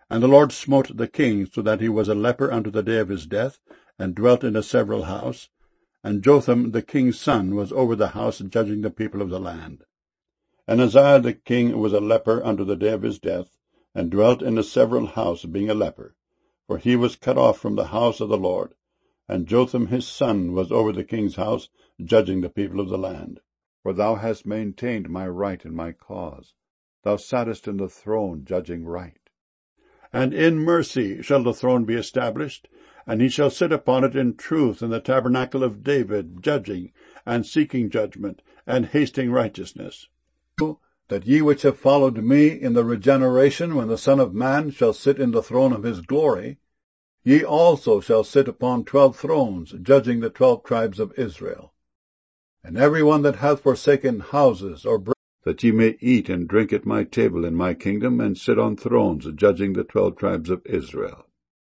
And the Lord smote the king, so that he was a leper unto the day of his death, and dwelt in a several house. And Jotham the king's son was over the house, judging the people of the land. And Uzziah the king was a leper unto the day of his death, and dwelt in a several house, being a leper, for he was cut off from the house of the Lord. And Jotham his son was over the king's house, judging the people of the land. For thou hast maintained my right and my cause. Thou sattest in the throne, judging right. And in mercy shall the throne be established, and he shall sit upon it in truth in the tabernacle of David, judging, and seeking judgment, and hasting righteousness. That ye which have followed me in the regeneration, when the Son of Man shall sit in the throne of his glory, ye also shall sit upon 12 thrones, judging the 12 tribes of Israel. And every one that hath forsaken houses or that ye may eat and drink at my table in my kingdom, and sit on thrones, judging the 12 tribes of Israel.